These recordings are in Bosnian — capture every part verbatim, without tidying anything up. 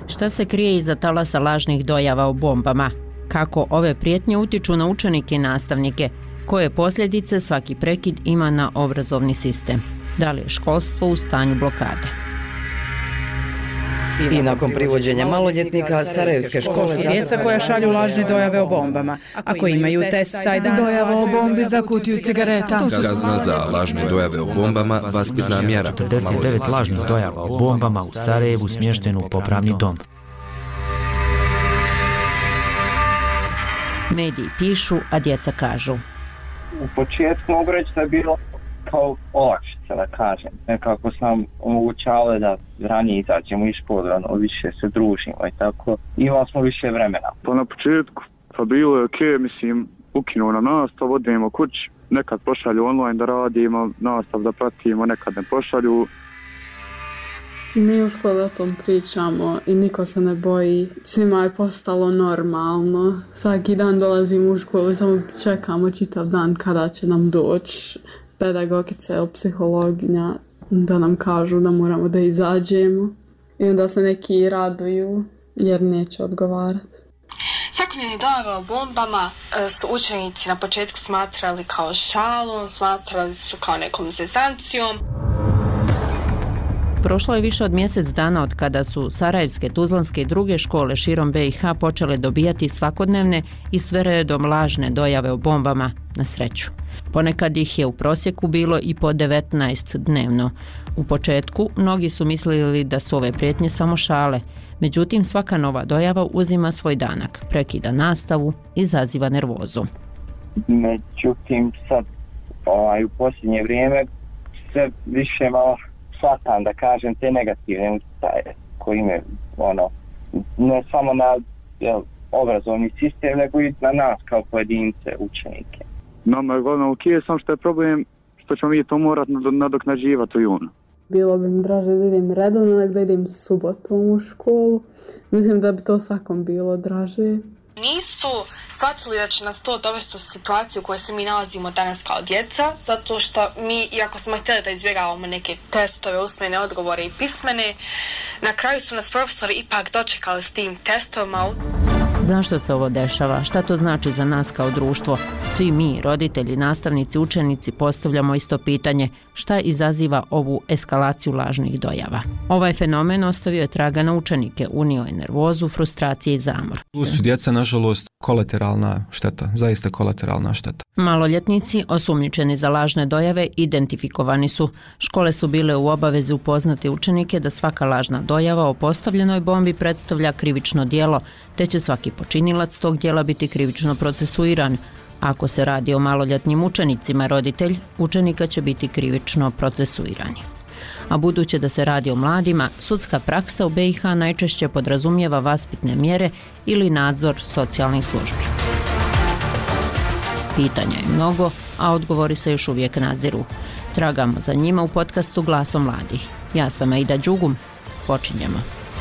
Šta se krije iza talasa lažnih dojava o bombama? Kako ove prijetnje utiču na učenike i nastavnike? Koje posljedice svaki prekid ima na obrazovni sistem? Da li je školstvo u stanju blokade? I nakon privođenja maloljetnika sarajevske škole, djeca koja šalju lažne dojave o bombama, ako imaju test taj dan, dojava o bombi za kutiju cigareta. Kazna za lažne dojave o bombama, vaspitna mjera. četrdeset devet lažnih dojava o bombama u Sarajevu smještenu u popravni dom. Mediji pišu, a djeca kažu. U početku mogu reći da je bilo kao olakšica, da kažem. Nekako sam omogućavali da ranije izađemo iz škole, ono, više se družimo i tako. Imali smo više vremena. Pa na početku, pa bilo je okej, mislim, ukinuo na nastav, odemo kući, nekad pošalju online da radimo, nastav da pratimo, nekad ne pošalju. Mi u školi o tom pričamo i niko se ne boji. Svima je postalo normalno. Svaki dan dolazimo u školu i samo čekamo čitav dan kada će nam doći pedagogice ili psihologinja da nam kažu da moramo da izađemo. I onda se neki raduju jer neće odgovarati. Svakodnevne dojave o bombama su učenici na početku smatrali kao šalom, smatrali su kao nekom zezancijom. Prošlo je više od mjesec dana od kada su sarajevske, tuzlanske i druge škole širom be i ha počele dobijati svakodnevne i sve redom lažne dojave o bombama, na sreću. Ponekad ih je u prosjeku bilo i po devetnaest dnevno. U početku mnogi su mislili da su ove prijetnje samo šale, međutim svaka nova dojava uzima svoj danak, prekida nastavu, izaziva nervozu. Međutim sad ovaj, u posljednje vrijeme sve više malo shvatam, da kažem, te negativne utjecaje koji imaju, ono, ne samo na jel, obrazovni sistem, nego i na nas kao pojedince, učenike. Nama je glavno ok, sam što je problem što ćemo mi to morati nadoknađivati u junu. Bilo bi mi draže da idem redovno, nego da idem subotom u školu. Mislim da bi to svakom bilo draže. Nisu shvatili da će nas to dovesti u situaciju u kojoj se mi nalazimo danas kao djeca, zato što mi, iako smo htjeli da izbjegavamo neke testove, usmene odgovore i pismene, na kraju su nas profesori ipak dočekali s tim testovima. Zašto se ovo dešava? Šta to znači za nas kao društvo? Svi mi, roditelji, nastavnici, učenici, postavljamo isto pitanje: šta izaziva ovu eskalaciju lažnih dojava? Ovaj fenomen ostavio je traga na učenike, unio je nervozu, frustracije i zamor. Tu su djeca, nažalost, kolateralna šteta, zaista kolateralna šteta. Maloljetnici, osumnjičeni za lažne dojave, identifikovani su. Škole su bile u obavezi upoznati učenike da svaka lažna dojava o postavljenoj bombi predstavlja krivično djelo, te će svaki počinilac tog djela biti krivično procesuiran. Ako se radi o maloljetnim učenicima, roditelj učenika će biti krivično procesuirani. A budući da se radi o mladima, sudska praksa u be i ha najčešće podrazumijeva vaspitne mjere ili nadzor socijalnih službi. Pitanja je mnogo, a odgovori se još uvijek nadziru. Tragamo za njima u podcastu Glasom mladih. Ja sam Aida Đugum. Počinjemo.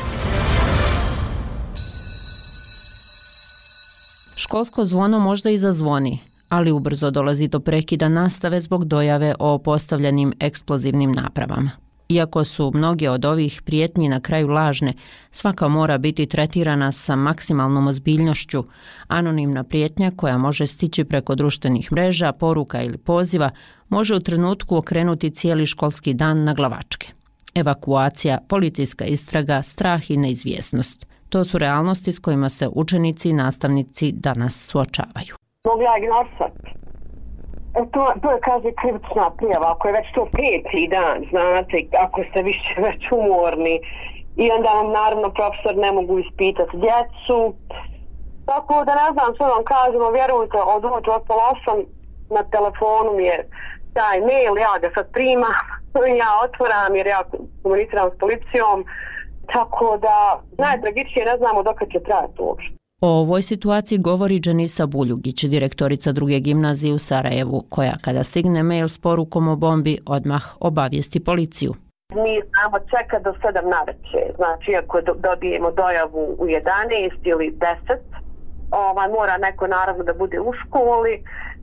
Školsko zvono možda i zazvoni, ali ubrzo dolazi do prekida nastave zbog dojave o postavljenim eksplozivnim napravama. Iako su mnoge od ovih prijetnji na kraju lažne, svaka mora biti tretirana sa maksimalnom ozbiljnošću. Anonimna prijetnja koja može stići preko društvenih mreža, poruka ili poziva može u trenutku okrenuti cijeli školski dan na glavačke. Evakuacija, policijska istraga, strah i neizvjesnost. To su realnosti s kojima se učenici i nastavnici danas suočavaju. Mogu ja ignorisati. To, to je, kaže, krivična prijava, ako je već to prijeti dan, znate, ako ste više već umorni. I onda vam, naravno, profesor ne mogu ispitati djecu. Tako da ne znam što vam kažemo, vjerujte, od uveče od pola osam na telefonu mi je taj mail, ja ga sad primam, ja otvoram jer ja komuniciram s policijom. Tako da najtragičnije ne znamo dok će trajati uopšte. O ovoj situaciji govori Dženisa Buljugić, direktorica druge gimnazije u Sarajevu, koja kada stigne mail s porukom o bombi odmah obavijesti policiju. Mi znamo čeka do sedam navečer, znači ako dobijemo dojavu u jedanaest ili deset, ovaj, mora neko naravno da bude u školi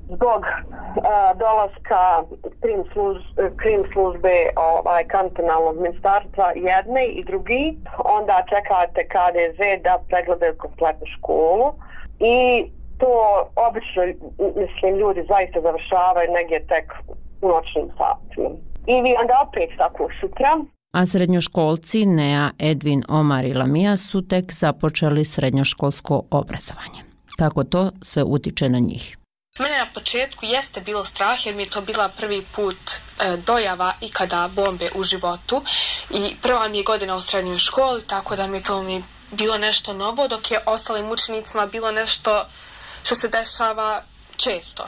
zbog uh, dolaska krim, služ, krim službe ovaj, kantonalnog ministarstva jedne i drugi, onda čekate K D Z da pregledaju kompletnu školu i to obično, mislim, ljudi zaista završavaju negdje tek u noćnim satima. I vi onda opet tako sutra. A srednjoškolci Nea, Edvin, Omar i Lamija su tek započeli srednjoškolsko obrazovanje. Kako to sve utiče na njih? Mene na početku jeste bilo strah jer mi je to bila prvi put e, dojava ikada bombe u životu i prva mi je godina u srednjoj školi, tako da mi je to mi bilo nešto novo, dok je ostalim učenicima bilo nešto što se dešava često.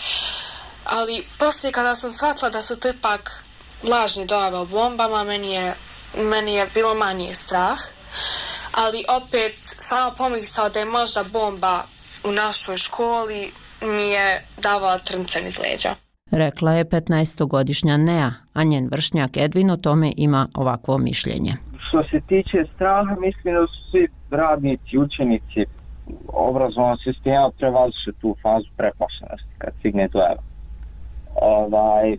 Ali poslije kada sam shvatila da su to ipak lažne dojave o bombama, meni je, meni je bilo manje strah, ali opet sama pomisao da je možda bomba u našoj školi mi je davala trncen iz leđa. Rekla je petnaestogodišnja Nea, a njen vršnjak Edvin o tome ima ovakvo mišljenje. Što se tiče straha, mislim da su svi radnici, učenici obrazovnog sistema prevazišli tu fazu preplašenosti kad stigne dojava. Ovaj,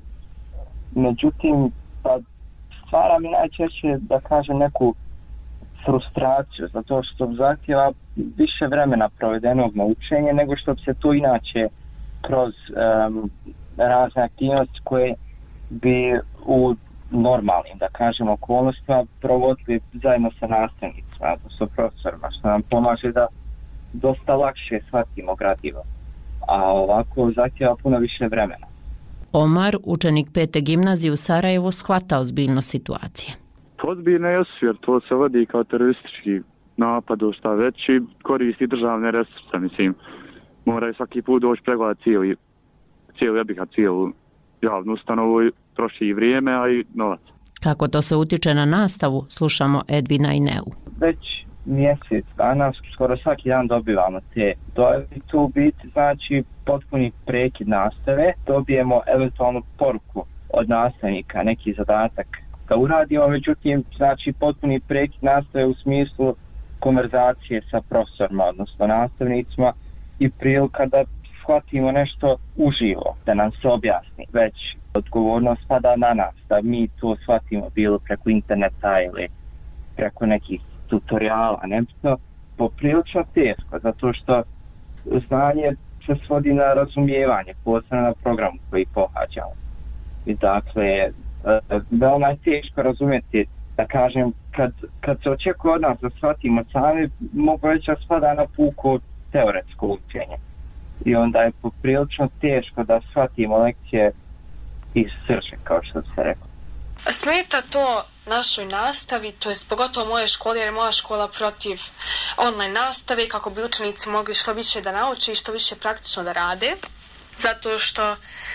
međutim, pa stvara mi najčešće, da kažem, neku frustraciju, zato što zahtjeva više vremena provedenog na učenje nego što bi se to inače kroz um, razne aktivnosti koje bi u normalnim, da kažem, okolnostima provodili zajedno sa nastavnicima, sa profesorima, što nam pomaže da dosta lakše shvatimo gradivo. A ovako zahtjeva puno više vremena. Omar, učenik pete gimnazije u Sarajevu, shvata ozbiljnost situacije. Ozbiljno je jer to se vodi kao teroristički napad, šta već i koristi državne resurse, mislim. Moraju svaki put doći pregledati cijeli, cijeli jebika, cijelu javnu ustanovu, troši i vrijeme, a i novac. Kako to se utiče na nastavu, slušamo Edvina i Neu. Već mjesec dana, skoro svaki dan dobivamo te dojave. Tu u biti znači potpuni prekid nastave, dobijemo eventualnu poruku od nastavnika, neki zadatak da uradimo, međutim znači potpuni prekid nastave u smislu konverzacije sa profesorima, odnosno nastavnicima i prilika da shvatimo nešto uživo, da nam se objasni. Već odgovornost pada na nas, da mi to shvatimo bilo preko interneta ili preko nekih tutoriala, nebitno, poprilično teško, zato što znanje se svodi na razumijevanje, posebno na programu koji pohađamo. I dakle, veoma je teško razumjeti, da kažem, kad, kad se očekuje od nas da shvatimo sami, mogu reći da spada na puko teoretsko učenje. I onda je poprilično teško da shvatimo lekcije iz srce, kao što se rekao. Smeta to našoj nastavi, to je pogotovo moje škole, jer je moja škola protiv online nastave, kako bi učenici mogli što više da nauče i što više praktično da rade, zato što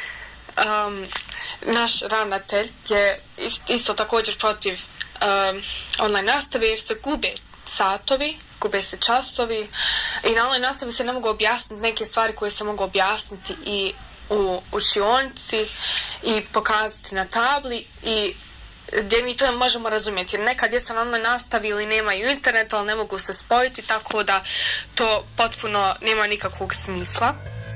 um, naš ravnatelj je isto također protiv um, online nastave, jer se gube satovi, gube se časovi i na online nastavi se ne mogu objasniti neke stvari koje se mogu objasniti i u učionici i pokazati na tabli i gdje mi to možemo razumjeti. Jer neka djeca na online nastavi ili nemaju internet, ali ne mogu se spojiti, tako da to potpuno nema nikakvog smisla.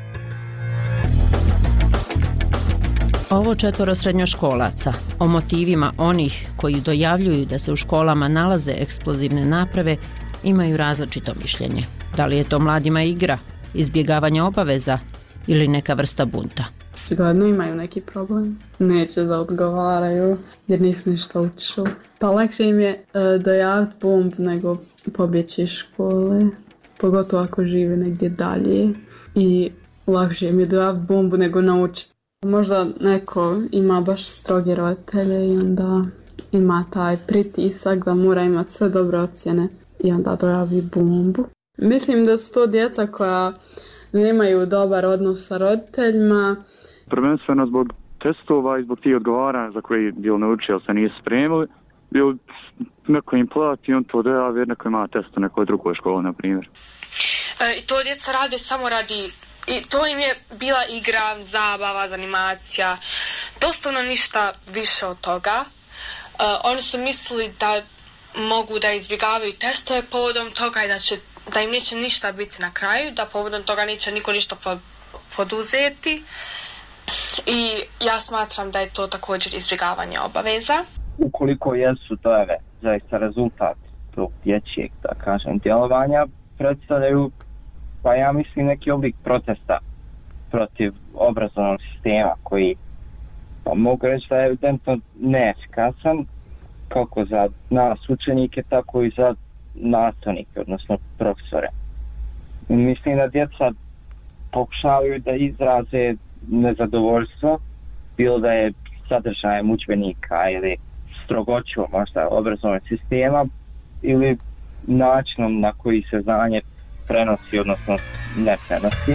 Ovo četvoro srednjoškolaca o motivima onih koji dojavljuju da se u školama nalaze eksplozivne naprave imaju različito mišljenje. Da li je to mladima igra, izbjegavanje obaveza ili neka vrsta bunta? Očigledno imaju neki problem. Neće da odgovaraju jer nisu ništa učili. Pa lakše im je e, dojaviti bomb nego pobjeći iz škole. Pogotovo ako žive negdje dalje. I lakše im je dojaviti bombu nego naučiti. Možda neko ima baš stroge roditelje i onda ima taj pritisak da mora imati sve dobre ocjene i onda dojavi bombu. Mislim da su to djeca koja nemaju dobar odnos sa roditeljima. Prvenstveno zbog testova i zbog tih odgovaranja za koji bil naučio se nisu spremili. Bil neko im plati, on to dojavi jer neko ima test u nekoj drugoj školi, na primjer. E, I to djeca rade samo radi, i to im je bila igra, zabava, zanimacija, doslovno ništa više od toga. E, oni su mislili da mogu da izbjegavaju testove povodom toga i da, će, da im neće ništa biti na kraju, da povodom toga neće niko ništa poduzeti i ja smatram da je to također izbjegavanje obaveza. Ukoliko jesu dojave zaista rezultat tog dječjeg, da kažem, djelovanja, predstavljaju, pa ja mislim, neki oblik protesta protiv obrazovnog sistema koji, pa mogu reći da je evidentno neefikasan kako za nas učenike, tako i za nastavnike, odnosno profesore. Mislim da djeca pokušavaju da izraze nezadovoljstvo, bilo da je sadržajem udžbenika ili strogoćom možda obrazovnog sistema ili načinom na koji se znanje prenosi, odnosno ne prenosi.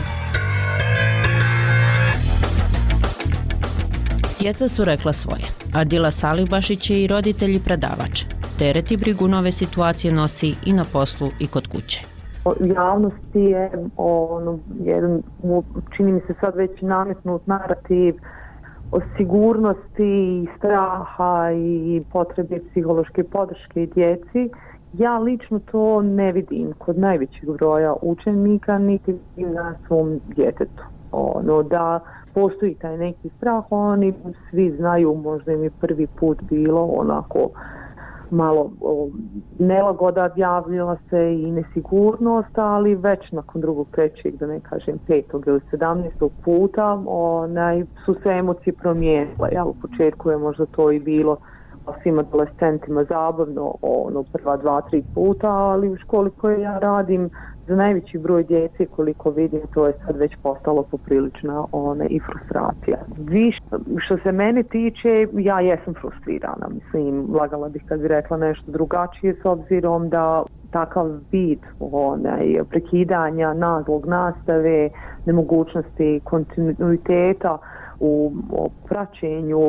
Djeca su rekla svoje. Adila Salibašić je i roditelj i predavač. Teret i brigu nove situacije nosi i na poslu i kod kuće. Javnosti je ono, jedan, čini mi se sad već nametnut narativ o sigurnosti i straha i potrebe psihološke podrške i djeci. Ja lično to ne vidim kod najvećeg broja učenika, niti vidim na svom djetetu. Ono, da postoji taj neki strah, oni svi znaju, možda im je prvi put bilo onako malo o, nelagoda, javljala se i nesigurnost, ali već nakon drugog, trećeg, da ne kažem petog ili sedamnaestog puta, onaj, su se emocije promijenile. Ja, u početku je možda to i bilo svim adolescentima zabavno, ono, prva dva, tri puta, ali u školi koje ja radim, za najveći broj djece, koliko vidim, to je sad već postalo poprilična ona, i frustracija. Više, što se mene tiče, ja jesam frustrirana. Mislim, lagala bih kad bi rekla nešto drugačije, s obzirom da takav vid onaj, prekidanja naglog nastave, nemogućnosti kontinuiteta u praćenju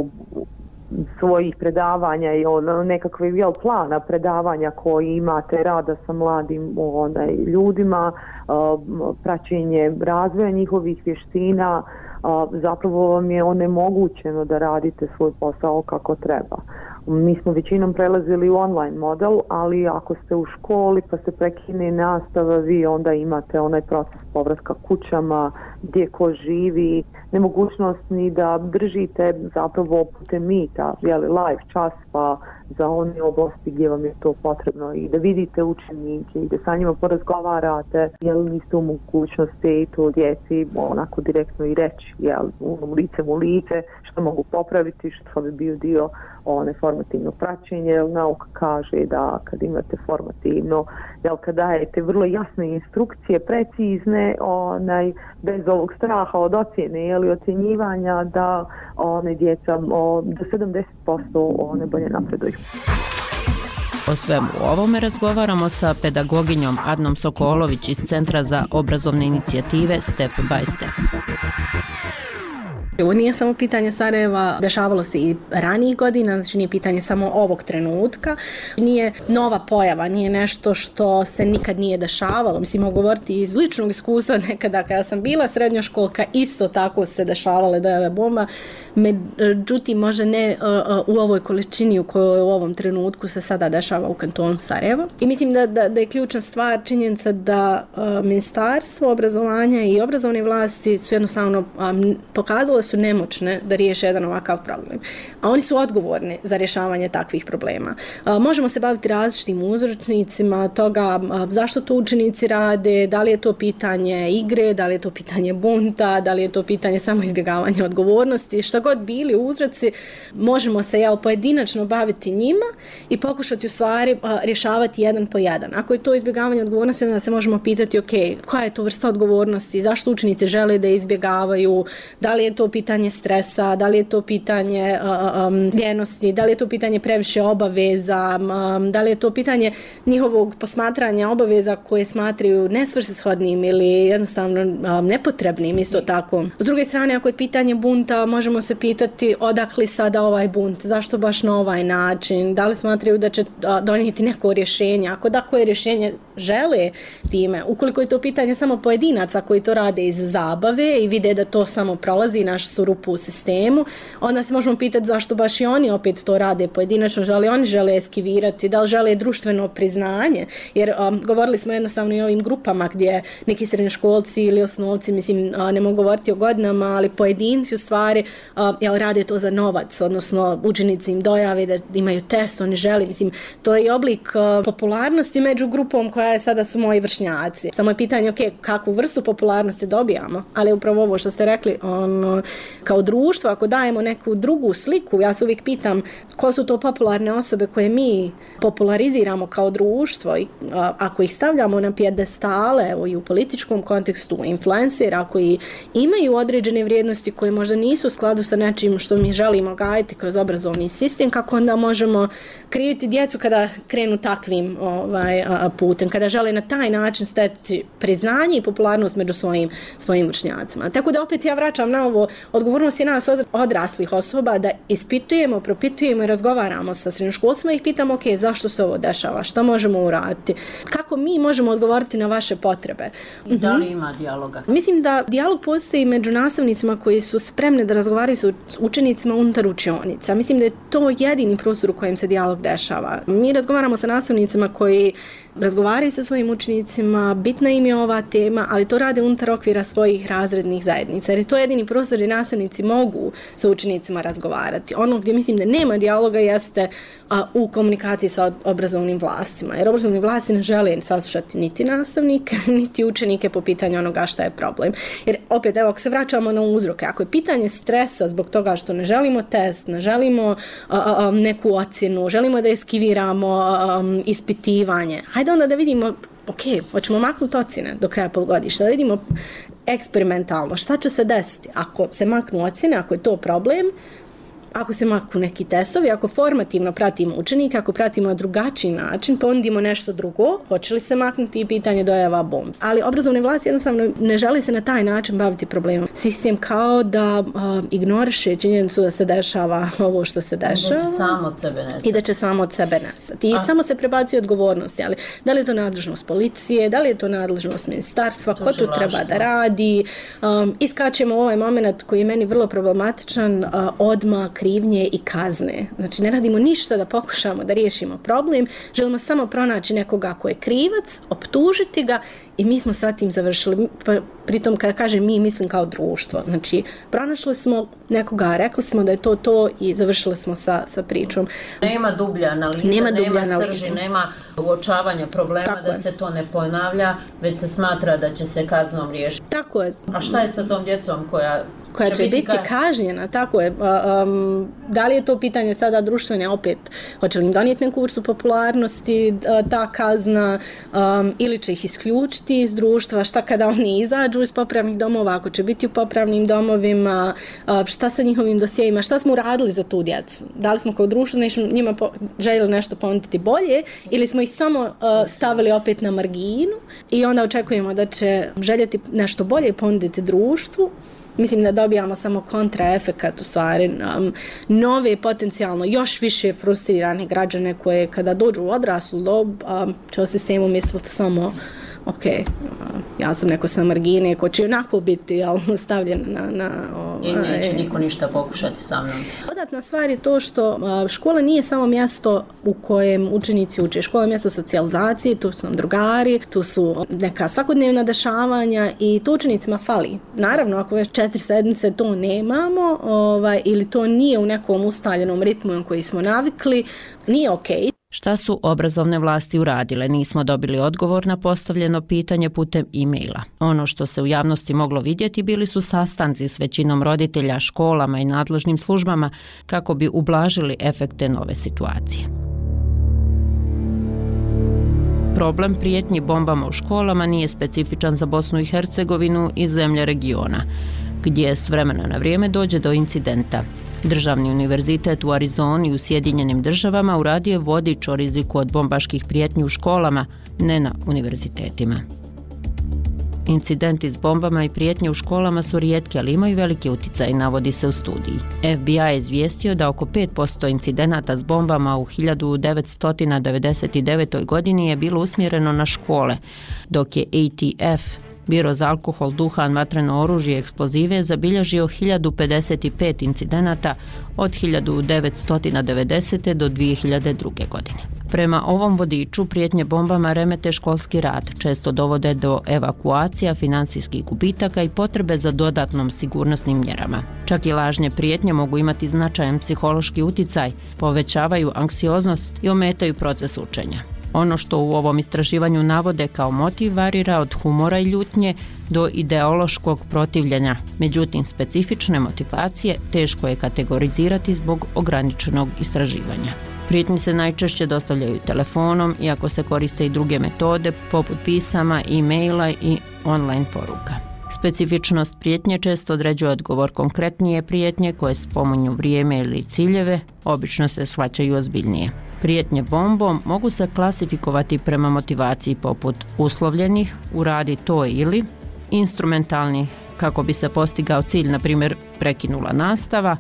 svojih predavanja i ono, nekakve jel, plana predavanja koji imate, rada sa mladim onaj, ljudima, uh, praćenje razvoja njihovih vještina, uh, zapravo vam je onemogućeno da radite svoj posao kako treba. Mi smo većinom prelazili u online model, ali ako ste u školi pa se prekine nastava, vi onda imate onaj proces povratka kućama, gdje ko živi, nemogućnost ni da držite zapravo putem mita, jeli, live čas pa za one oblasti gdje vam je to potrebno i da vidite učenike i da sa njima porazgovarate, jel niste u mogućnosti to djeci onako direktno i reći, jel, u lice mu lice, što mogu popraviti, što bi bio dio one formativno praćenje, jer nauka kaže da kad imate formativno, jel, kad dajete vrlo jasne instrukcije, precizne, onaj, bez ovog straha od ocjene, jel, ocjenjivanja, da one djeca o, do sedamdeset posto one bolje napreduju. O svemu ovome razgovaramo sa pedagoginjom Adnom Sokolović iz Centra za obrazovne inicijative Step by Step. Ovo nije samo pitanje Sarajeva, dešavalo se i ranijih godina, znači nije pitanje samo ovog trenutka, nije nova pojava, nije nešto što se nikad nije dešavalo. Mislim, mogu govoriti iz ličnog iskustva, nekada kada sam bila srednjoškolka, isto tako se dešavale dojave bomba, međutim možda ne uh, u ovoj količini u kojoj u ovom trenutku se sada dešava u kantonu Sarajevo. I mislim da, da, da je ključna stvar činjenica da uh, Ministarstvo obrazovanja i obrazovne vlasti su jednostavno um, pokazale su nemoćne da riješe jedan ovakav problem. A oni su odgovorni za rješavanje takvih problema. A, možemo se baviti različitim uzročnicima toga a, zašto to učenici rade, da li je to pitanje igre, da li je to pitanje bunta, da li je to pitanje samo izbjegavanja odgovornosti, šta god bili uzroci, možemo se jel, pojedinačno baviti njima i pokušati u stvari a, rješavati jedan po jedan. Ako je to izbjegavanje odgovornosti, onda se možemo pitati ok, koja je to vrsta odgovornosti, zašto učenici žele da izbjegavaju, da li je to pitanje stresa, da li je to pitanje uh, um, ljenosti, da li je to pitanje previše obaveza, um, da li je to pitanje njihovog posmatranja obaveza koje smatraju nesvrsishodnim ili jednostavno um, nepotrebnim isto tako. S druge strane, ako je pitanje bunta, možemo se pitati odakle sada ovaj bunt, zašto baš na ovaj način, da li smatraju da će uh, donijeti neko rješenje, ako da koje rješenje žele time, ukoliko je to pitanje samo pojedinaca koji to rade iz zabave i vide da to samo prolazi naš su rupu u sistemu, onda se možemo pitati zašto baš i oni opet to rade pojedinačno, da li oni žele eskivirati, da li žele društveno priznanje, jer um, govorili smo jednostavno i o ovim grupama gdje neki srednjoškolci ili osnovci, mislim, uh, ne mogu govoriti o godinama, ali pojedinci u stvari uh, jel, rade to za novac, odnosno učenici im dojave da imaju test, oni žele, mislim, to je i oblik uh, popularnosti među grupom koja je sada su moji vršnjaci. Samo je pitanje, ok, kakvu vrstu popularnosti dobijamo, ali upravo ovo što ste rekli, ono, kao društvo, ako dajemo neku drugu sliku, ja se uvijek pitam ko su to popularne osobe koje mi populariziramo kao društvo i a, ako ih stavljamo na pijedestale, evo i u političkom kontekstu, influencera koji imaju određene vrijednosti koje možda nisu u skladu sa nečim što mi želimo gajiti kroz obrazovni sistem, kako onda možemo kriviti djecu kada krenu takvim ovaj, a, putem, kada žele na taj način steći priznanje i popularnost među svojim, svojim vršnjacima. Tako da opet ja vraćam na ovo, odgovornost je nas od, odraslih osoba da ispitujemo, propitujemo i razgovaramo sa srednjoškolcima i ih pitamo, ok, zašto se ovo dešava, šta možemo uraditi, kako mi možemo odgovoriti na vaše potrebe. I da li ima dijaloga? Mislim da dijalog postoji među nastavnicima koji su spremni da razgovaraju sa učenicima unutar učionica. Mislim da je to jedini prostor u kojem se dijalog dešava. Mi razgovaramo sa nastavnicima koji razgovaraju sa svojim učenicima, bitna im je ova tema, ali to rade unutar okvira svojih razrednih zajednica, jer je to jedini prostor gdje nastavnici mogu sa učenicima razgovarati. Ono gdje mislim da nema dijaloga jeste a, u komunikaciji sa obrazovnim vlastima, jer obrazovni vlasti ne žele saslušati niti nastavnike, niti učenike po pitanju onoga šta je problem. Jer opet, evo, ako se vraćamo na uzroke, ako je pitanje stresa zbog toga što ne želimo test, ne želimo a, a, neku ocjenu, želimo da eskiviramo a, a, ispitivanje, hajde onda da vidimo, ok, hoćemo maknuti ocjene do kraja polugodišta, da vidimo eksperimentalno šta će se desiti ako se maknu ocjene, ako je to problem, ako se maknu neki testovi, ako formativno pratimo učenike, ako pratimo na drugačiji način, ponudimo nešto drugo, hoće li se maknuti i pitanje dojava bomb. Ali obrazovne vlasti jednostavno ne žele se na taj način baviti problemom. Sistem kao da uh, ignoriše činjenicu da se dešava ovo što se dešava. Da će samo od sebe nestati. I da će samo od sebe nestati. I A. samo se prebacuje odgovornosti. Ali da li je to nadležnost policije, da li je to nadležnost ministarstva, ko tu treba da radi. Um, iskačemo ovaj moment koji je meni vrlo problematičan, uh, odmah krivnje i kazne. Znači, ne radimo ništa da pokušamo da riješimo problem, želimo samo pronaći nekoga ko je krivac, optužiti ga i mi smo sa tim završili. Pritom, kada kažem mi, mislim kao društvo. Znači, pronašli smo nekoga, rekli smo da je to to i završili smo sa, sa pričom. Nema dublja analiza, nema, nema analiza. Srži, nema uočavanja problema. Tako da je. Se to ne ponavlja, već se smatra da će se kaznom riješiti. Tako je. A šta je sa tom djecom koja koja će, će biti ka... kažnjena, tako je. Um, da li je to pitanje sada društvene, opet, hoće li im donijeti neku vrstu popularnosti, ta kazna, um, ili će ih isključiti iz društva, šta kada oni izađu iz popravnih domova, ako će biti u popravnim domovima, uh, šta sa njihovim dosjejima, šta smo uradili za tu djecu? Da li smo kao društvo nešto, njima po, željeli nešto ponuditi bolje ili smo ih samo uh, stavili opet na marginu i onda očekujemo da će željeti nešto bolje ponuditi društvu. Mislim da dobijamo samo kontraefekat u stvari, um, nove potencijalno još više frustrirane građane koje kada dođu u odraslu dob um, će o sistemu misliti samo ok, uh, ja sam neko sa margine ko će onako biti stavljen na... na I neće niko ništa pokušati sa mnom. Dodatna stvar je to što uh, škola nije samo mjesto u kojem učenici uče. Škola je mjesto socijalizacije, tu su nam drugari, tu su neka svakodnevna dešavanja i to učenicima fali. Naravno, ako već četiri sedmice to nemamo ovaj, ili to nije u nekom ustaljenom ritmu koji smo navikli, nije okej. Okay. Šta su obrazovne vlasti uradile? Nismo dobili odgovor na postavljeno pitanje putem e-maila. Ono što se u javnosti moglo vidjeti bili su sastanci s većinom roditelja, školama i nadležnim službama kako bi ublažili efekte nove situacije. Problem prijetnji bombama u školama nije specifičan za Bosnu i Hercegovinu i zemlje regiona, gdje s vremena na vrijeme dođe do incidenta. Državni univerzitet u Arizoni u Sjedinjenim državama uradio je vodič o riziku od bombaških prijetnji u školama, ne na univerzitetima. Incidenti s bombama i prijetnje u školama su rijetki, ali imaju veliki uticaj, navodi se u studiji. F B I je izvijestio da oko pet posto incidenata s bombama u hiljadu devetsto devedeset devetoj. godini je bilo usmjereno na škole, dok je A T F Biro za alkohol, duhan, vatreno oružje i eksplozive zabilježio hiljadu pedeset pet incidenata od hiljadu devetsto devedesete. do dvije hiljade druge. godine. Prema ovom vodiču prijetnje bombama remete školski rad, često dovode do evakuacija, financijskih gubitaka i potrebe za dodatnom sigurnosnim mjerama. Čak i lažne prijetnje mogu imati značajan psihološki uticaj, povećavaju anksioznost i ometaju proces učenja. Ono što u ovom istraživanju navode kao motiv varira od humora i ljutnje do ideološkog protivljenja. Međutim, specifične motivacije teško je kategorizirati zbog ograničenog istraživanja. Prijetnje se najčešće dostavljaju telefonom, iako se koriste i druge metode poput pisama, e-maila i online poruka. Specifičnost prijetnje često određuje odgovor. Konkretnije prijetnje koje spominju vrijeme ili ciljeve obično se shvaćaju ozbiljnije. Prijetnje bombom mogu se klasifikovati prema motivaciji poput uslovljenih, uradi to ili, instrumentalnih kako bi se postigao cilj, na primjer prekinula nastava,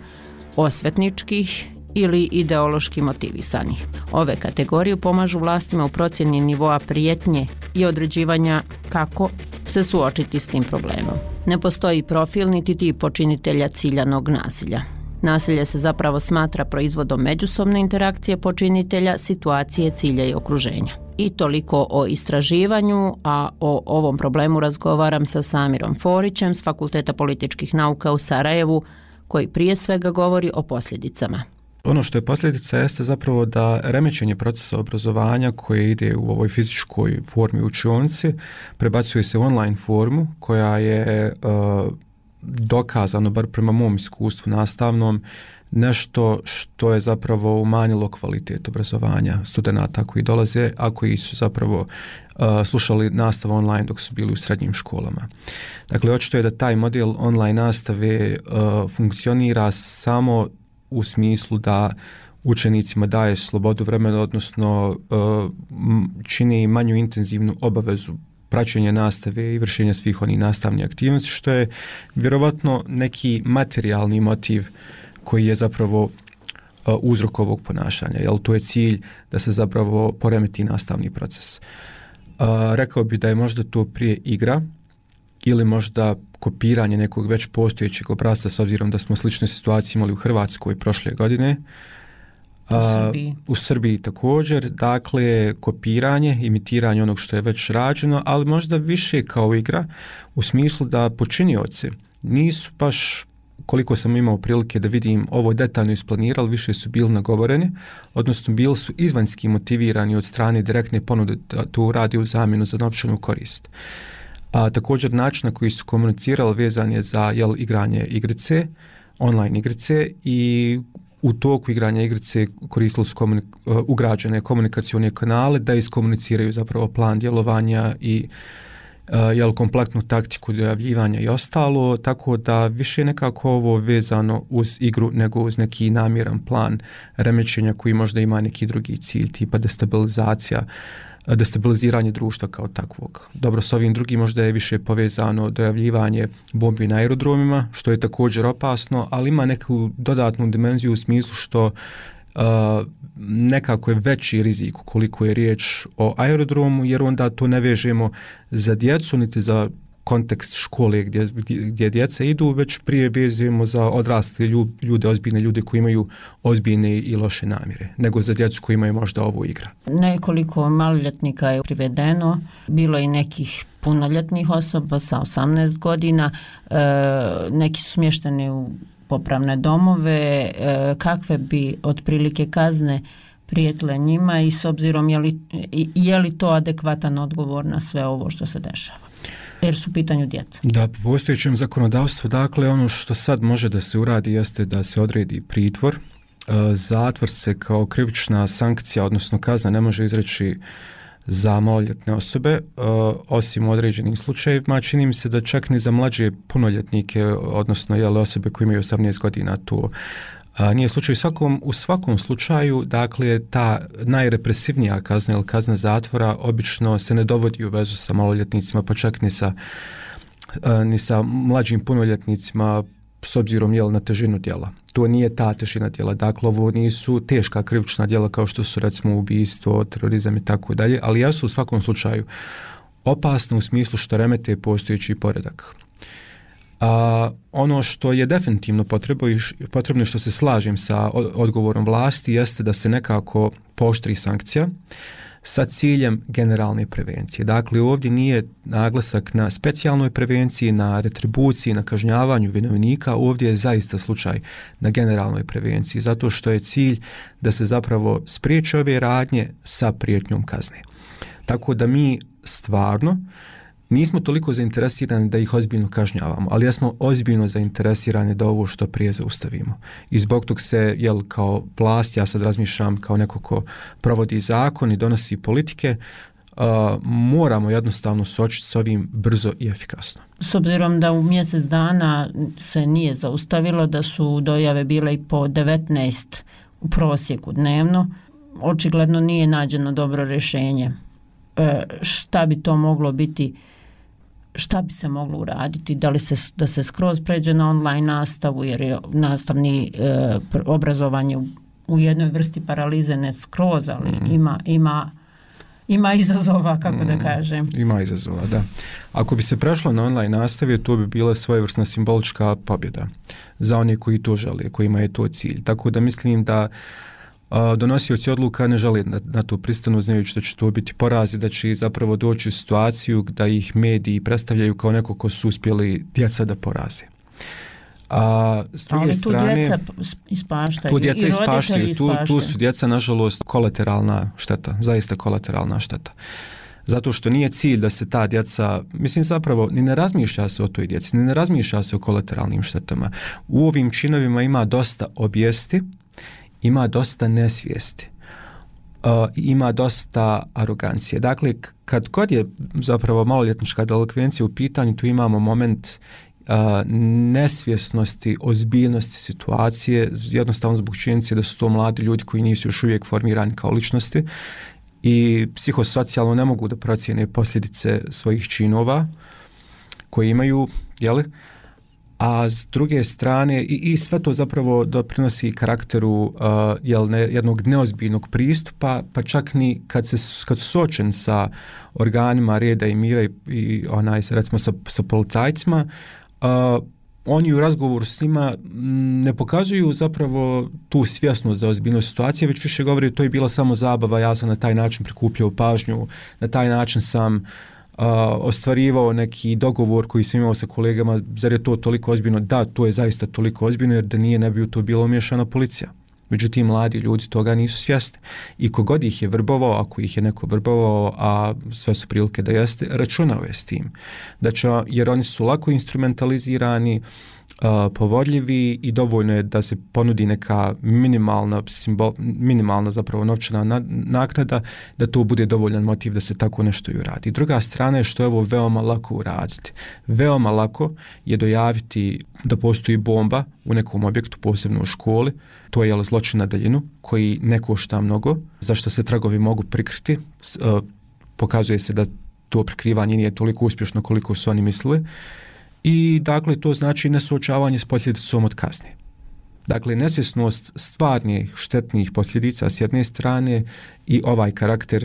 osvetničkih ili ideološki motivisanih. Ove kategorije pomažu vlastima u procjeni nivoa prijetnje i određivanja kako se suočiti s tim problemom. Ne postoji profil niti tip počinitelja ciljanog nasilja. Nasilje se zapravo smatra proizvodom međusobne interakcije počinitelja, situacije, cilja i okruženja. I toliko o istraživanju, a o ovom problemu razgovaram sa Samirom Forićem s Fakulteta političkih nauka u Sarajevu, koji prije svega govori o posljedicama. Ono što je posljedica jeste zapravo da remećenje procesa obrazovanja koje ide u ovoj fizičkoj formi učionici prebacuje se u online formu koja je uh, dokazano, bar prema mom iskustvu nastavnom, nešto što je zapravo umanjilo kvalitet obrazovanja studenata koji dolaze, a koji su zapravo uh, slušali nastavu online dok su bili u srednjim školama. Dakle, očito je da taj model online nastave uh, funkcionira samo u smislu da učenicima daje slobodu vremena, odnosno uh, čini manju intenzivnu obavezu praćenja nastave i vršenja svih onih nastavnih aktivnosti, što je vjerovatno neki materijalni motiv koji je zapravo uh, uzrok ovog ponašanja, jer to je cilj da se zapravo poremeti nastavni proces. Uh, rekao bi da je možda to prije igra ili možda kopiranje nekog već postojećeg obrasca, s obzirom da smo slične situacije imali u Hrvatskoj prošle godine. U Srbiji. Uh, u Srbiji također, dakle kopiranje, imitiranje onog što je već rađeno, ali možda više kao igra u smislu da počinioci nisu baš, koliko sam imao prilike da vidim, ovo detaljno isplanirali, više su bili nagovoreni, odnosno bili su izvanjski motivirani od strane direktne ponude da to uradi u zamjenu za novčanu korist. A također način na koji su komunicirali vezan je za jel, igranje igrice, online igrice, i u toku igranja igrice koristili su komunik- ugrađene komunikacione kanale da iskomuniciraju zapravo plan djelovanja i uh, jel, kompletnu taktiku dojavljivanja i ostalo, tako da više nekako ovo vezano uz igru nego uz neki namjeran plan remećenja koji možda ima neki drugi cilj, tipa destabilizacija, destabiliziranje društva kao takvog. Dobro, s ovim drugim možda je više povezano dojavljivanje bombi na aerodromima, što je također opasno, ali ima neku dodatnu dimenziju u smislu što uh, nekako je veći rizik koliko je riječ o aerodromu, jer onda to ne vežemo za djecu niti za kontekst škole gdje, gdje djeca idu, već prije vezujemo za odrasle ljude, ozbiljne ljude koji imaju ozbiljne i loše namjere, nego za djecu koji imaju možda ovo igra. Nekoliko maloljetnika je privedeno, bilo i nekih punoljetnih osoba sa osamnaest godina, e, neki su smješteni u popravne domove, e, kakve bi otprilike kazne prijetile njima i s obzirom je li, je li to adekvatan odgovor na sve ovo što se dešava? Jer su u pitanju djeca. Da, po postojećem zakonodavstvu, dakle, ono što sad može da se uradi jeste da se odredi pritvor. Zatvor se kao krivična sankcija, odnosno kazna, ne može izreći za maloljetne osobe, osim u određenim slučajevima. Čini mi se da čak ni za mlađe punoljetnike, odnosno jele, osobe koje imaju osamnaest godina, to A, nije slučaj. U svakom, u svakom slučaju, dakle, ta najrepresivnija kazna ili kazna zatvora obično se ne dovodi u vezu sa maloljetnicima, pa čak ni sa, a, ni sa mlađim punoljetnicima, s obzirom jel, na težinu djela. To nije ta težina djela. Dakle, ovo nisu teška krivična djela kao što su recimo ubijstvo, terorizam i tako dalje, ali jesu u svakom slučaju opasne u smislu što remete postojeći poredak. A, ono što je definitivno potrebno i što se slažem sa odgovorom vlasti jeste da se nekako pooštri sankcija sa ciljem generalne prevencije. Dakle, ovdje nije naglasak na specijalnoj prevenciji, na retribuciji, na kažnjavanju vinovnika, ovdje je zaista slučaj na generalnoj prevenciji, zato što je cilj da se zapravo spriječe ove radnje sa prijetnjom kazne. Tako da mi stvarno nismo toliko zainteresirani da ih ozbiljno kažnjavamo, ali ja smo ozbiljno zainteresirani da ovo što prije zaustavimo. I zbog tog se, jel, kao vlast, ja sad razmišljam kao neko ko provodi zakon i donosi politike, uh, moramo jednostavno suočiti s ovim brzo i efikasno. S obzirom da u mjesec dana se nije zaustavilo, da su dojave bile i po devetnaest u prosjeku dnevno, očigledno nije nađeno dobro rješenje. E, šta bi to moglo biti? Šta bi se moglo uraditi? Da li se, da se skroz pređe na online nastavu, jer je nastavni e, obrazovanje u, u jednoj vrsti paralize, ne skroz, ali mm. ima, ima, ima izazova, kako mm. da kažem. Ima izazova, da. Ako bi se prešlo na online nastavi, to bi bila svojevrsna simbolička pobjeda za one koji to žele, kojima je to cilj. Tako da mislim da Uh, donosioci odluka ne žele na, na to pristanu, znajući da će to biti porazi, da će zapravo doći u situaciju da ih mediji predstavljaju kao neko ko su uspjeli djeca da poraze. A s druge ali tu strane, djeca ispaštaju, tu djeca i ispaštaju, tu, ispaštaju. tu su djeca nažalost kolateralna šteta, zaista kolateralna šteta. Zato što nije cilj da se ta djeca, mislim zapravo, ni ne razmišlja se o toj djeci, ni ne razmišlja se o kolateralnim štetama. U ovim činovima ima dosta obijesti, ima dosta nesvijesti, uh, ima dosta arogancije. Dakle, kad god je zapravo maloljetnička delikvencija u pitanju, tu imamo moment uh, nesvjesnosti, ozbiljnosti situacije, jednostavno zbog činjenice da su to mladi ljudi koji nisu još uvijek formirani kao ličnosti i psihosocijalno ne mogu da procijene posljedice svojih činova koji imaju, jeli? A s druge strane i, i sve to zapravo doprinosi karakteru uh, jel ne, jednog neozbiljnog pristupa, pa čak ni kad, se, kad su suočeni sa organima reda i mira i, i onaj, recimo sa, sa policajcima, uh, oni u razgovoru s njima ne pokazuju zapravo tu svjesnost za ozbiljnost situacije, već više govori to je bila samo zabava, ja sam na taj način prikupljao pažnju, na taj način sam Uh, ostvarivao neki dogovor koji sam imao sa kolegama, zar je to toliko ozbiljno? Da, to je zaista toliko ozbiljno, jer da nije ne bi u to bila umiješana policija. Međutim, mladi ljudi toga nisu svjesni. I kogod ih je vrbovao, ako ih je neko vrbovao, a sve su prilike da jeste, računao je s tim. Da će, jer oni su lako instrumentalizirani, Uh, povodljivi i dovoljno je da se ponudi neka minimalna, simbol, minimalna zapravo novčana na, naknada, da to bude dovoljan motiv da se tako nešto i uradi. Druga strana je što je ovo veoma lako uraditi. Veoma lako je dojaviti da postoji bomba u nekom objektu, posebno u školi, to je zločin na daljinu koji ne košta mnogo, zašto se tragovi mogu prikriti, uh, pokazuje se da to prikrivanje nije toliko uspješno koliko su oni mislili. I dakle to znači nesuočavanje s posljedicom od kazne. Dakle, nesvjesnost stvarnih štetnih posljedica s jedne strane i ovaj karakter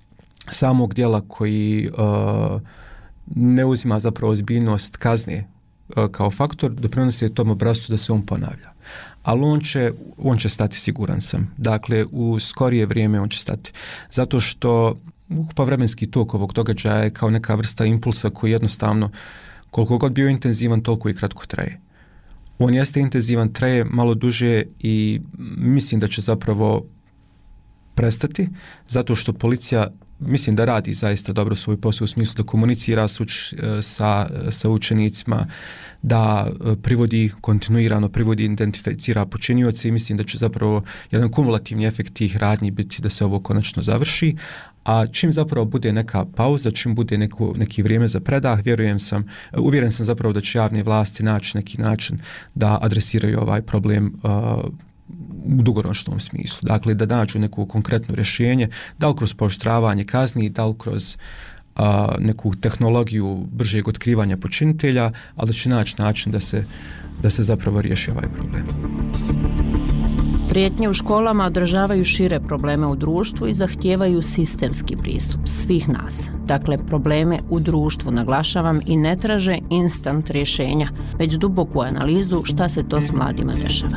samog djela koji uh, ne uzima zapravo ozbiljnost kazne uh, kao faktor, doprinosi tom obrascu da se on ponavlja. Ali on će, on će stati, siguran sam. Dakle, u skorije vrijeme on će stati. Zato što ukupan vremenski tok ovog događaja je kao neka vrsta impulsa koji jednostavno koliko god bio intenzivan, toliko i kratko traje. On jeste intenzivan, traje malo duže i mislim da će zapravo prestati, zato što policija, mislim da radi zaista dobro svoj posao u smislu da komunicira s uč, sa, sa učenicima, da privodi kontinuirano, privodi, identificira počinioce i mislim da će zapravo jedan kumulativni efekt tih radnji biti da se ovo konačno završi. A čim zapravo bude neka pauza, čim bude neko, neki vrijeme za predah, vjerujem sam, uvjeren sam zapravo da će javne vlasti naći neki način da adresiraju ovaj problem uh, u dugoročnom smislu. Dakle, da nađu neko konkretno rješenje, da li kroz pooštravanje kazni, da li kroz uh, neku tehnologiju bržeg otkrivanja počinitelja, ali da će naći način da se, da se zapravo riješi ovaj problem. Prijetnje u školama odražavaju šire probleme u društvu i zahtijevaju sistemski pristup svih nas. Dakle, probleme u društvu naglašavam i ne traže instant rješenja, već duboku analizu šta se to s mladima dešava.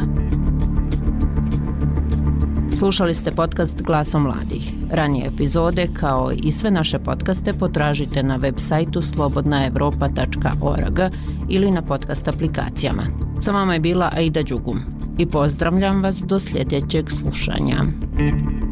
Slušali ste podcast Glasom mladih. Ranije epizode, kao i sve naše podcaste, potražite na web sajtu slobodna europa tačka org ili na podcast aplikacijama. Sa vama je bila Aida Đugum i pozdravljam vas do sljedećeg slušanja.